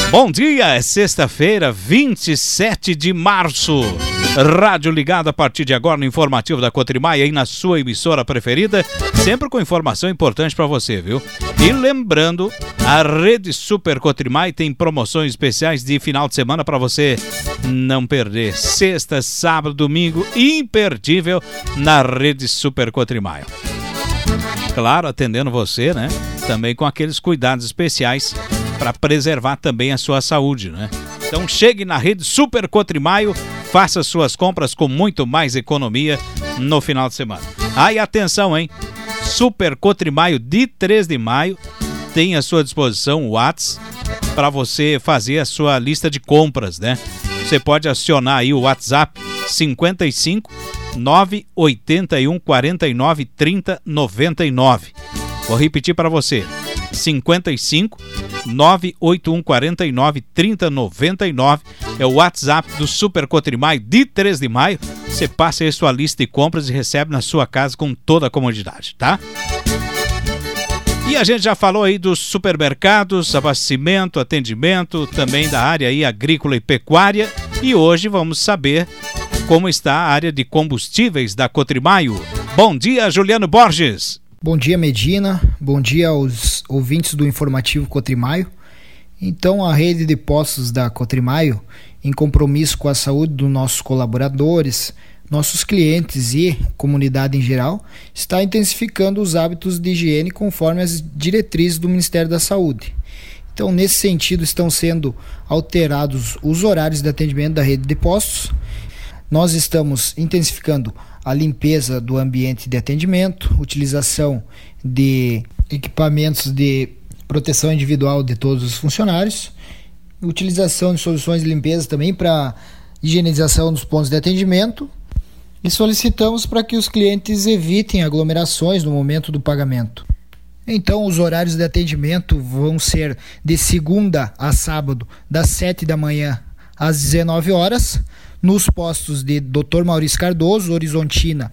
Bom dia, é sexta-feira, 27 de março. Rádio ligado a partir de agora no informativo da Cotrimaia aí na sua emissora preferida, sempre com informação importante para você, viu? E lembrando, a Rede Super Cotrimaia tem promoções especiais de final de semana para você não perder. Sexta, sábado, domingo, imperdível na Rede Super Cotrimaia. Claro, atendendo você, né? Também com aqueles cuidados especiais para preservar também a sua saúde, né? Então chegue na Rede Super Cotrimaio, faça suas compras com muito mais economia no final de semana. E atenção, hein? Super Cotrimaio de 3 de maio tem à sua disposição o WhatsApp para você fazer a sua lista de compras, né? Você pode acionar aí o WhatsApp 55 981 49 30 99. Vou repetir para você. 55 981 49 30 99 é o WhatsApp do Super Cotrimaio de 3 de maio. Você passa aí sua lista de compras e recebe na sua casa com toda a comodidade, tá? E a gente já falou aí dos supermercados, abastecimento, atendimento, também da área aí agrícola e pecuária. E hoje vamos saber como está a área de combustíveis da Cotrimaio. Bom dia, Juliano Borges. Bom dia, Medina. Bom dia aos ouvintes do informativo Cotrimaio. Então, a rede de postos da Cotrimaio, em compromisso com a saúde dos nossos colaboradores, nossos clientes e comunidade em geral, está intensificando os hábitos de higiene conforme as diretrizes do Ministério da Saúde. Então, nesse sentido, estão sendo alterados os horários de atendimento da rede de postos. Nós estamos intensificando a limpeza do ambiente de atendimento, utilização de equipamentos de proteção individual de todos os funcionários, utilização de soluções de limpeza também para higienização dos pontos de atendimento e solicitamos para que os clientes evitem aglomerações no momento do pagamento. Então, os horários de atendimento vão ser de segunda a sábado, das 7 da manhã às 19 horas, nos postos de Dr. Maurício Cardoso, Horizontina,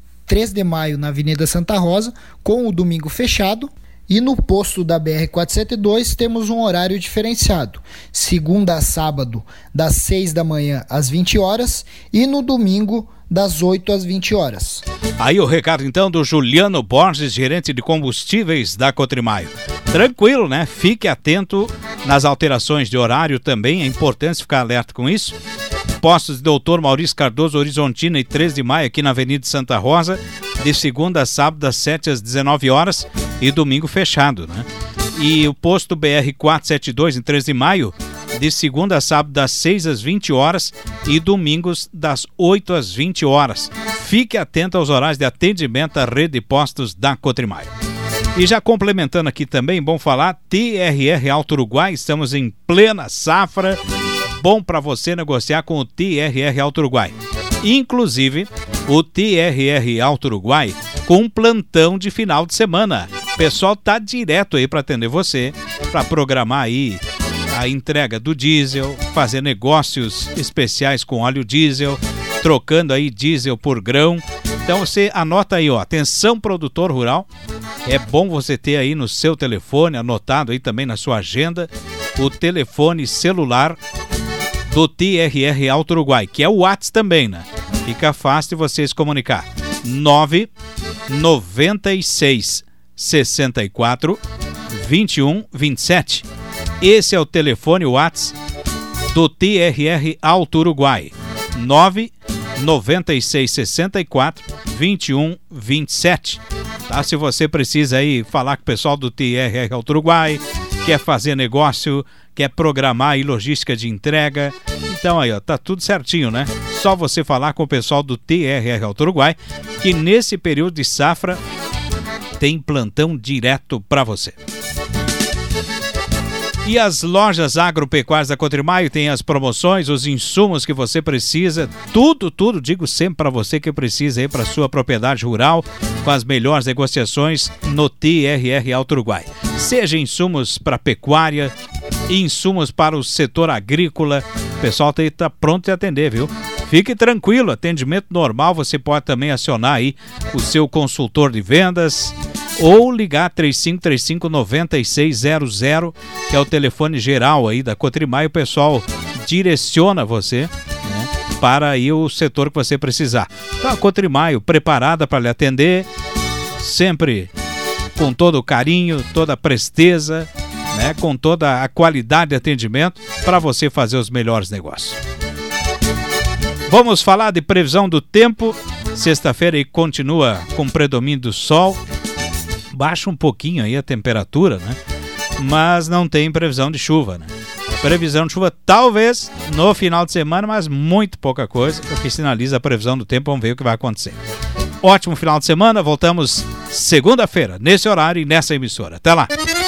3 de maio na Avenida Santa Rosa, com o domingo fechado. E no posto da BR-472 temos um horário diferenciado, segunda a sábado, das 6 da manhã às 20 horas e no domingo, das 8 às 20 horas. Aí o recado então do Juliano Borges, gerente de combustíveis da Cotrimaio. Tranquilo, né? Fique atento nas alterações de horário também, é importante ficar alerta com isso. Postos de Dr. Maurício Cardoso, Horizontina e 3 de maio aqui na Avenida Santa Rosa, de segunda a sábado das 7 às 19 horas e domingo fechado, né? E o posto BR-472 em 3 de maio, de segunda a sábado das 6 às 20 horas e domingos das 8 às 20 horas. Fique atento aos horários de atendimento da rede de postos da Cotrimaio. E já complementando aqui também, bom falar, TRR Alto Uruguai, estamos em plena safra. Bom para você negociar com o TRR Alto Uruguai. Inclusive, o TRR Alto Uruguai com um plantão de final de semana. O pessoal tá direto aí para atender você, para programar aí a entrega do diesel, fazer negócios especiais com óleo diesel, trocando aí diesel por grão. Então você anota aí, ó, atenção produtor rural, é bom você ter aí no seu telefone, anotado aí também na sua agenda, o telefone celular do TRR Alto Uruguai, que é o WhatsApp também, né? Fica fácil de vocês comunicar. 996 64 21 27. Esse é o telefone WhatsApp do TRR Alto Uruguai. 996 64 21 27. Tá? Se você precisa aí falar com o pessoal do TRR Alto Uruguai, quer fazer negócio, quer programar aí logística de entrega, então aí ó, tá tudo certinho, né? Só você falar com o pessoal do TRR Alto Uruguai, que nesse período de safra tem plantão direto para você. E as lojas agropecuárias da Cotrimaio têm as promoções, os insumos que você precisa, tudo, digo sempre para você que precisa aí para sua propriedade rural, com as melhores negociações no TRR Alto Uruguai. Seja insumos para pecuária, insumos para o setor agrícola, o pessoal está pronto a atender, viu? Fique tranquilo, atendimento normal, você pode também acionar aí o seu consultor de vendas ou ligar 3535-9600, que é o telefone geral aí da Cotrimaio. O pessoal direciona você, né, para aí o setor que você precisar. Então a Cotrimaio preparada para lhe atender, sempre com todo o carinho, toda a presteza, né, com toda a qualidade de atendimento para você fazer os melhores negócios. Vamos falar de previsão do tempo. Sexta-feira aí continua com predomínio do sol. Baixa um pouquinho aí a temperatura, né? Mas não tem previsão de chuva, né? Previsão de chuva talvez no final de semana, mas muito pouca coisa, o que sinaliza a previsão do tempo. Vamos ver o que vai acontecer. Ótimo final de semana, voltamos segunda-feira, nesse horário e nessa emissora. Até lá!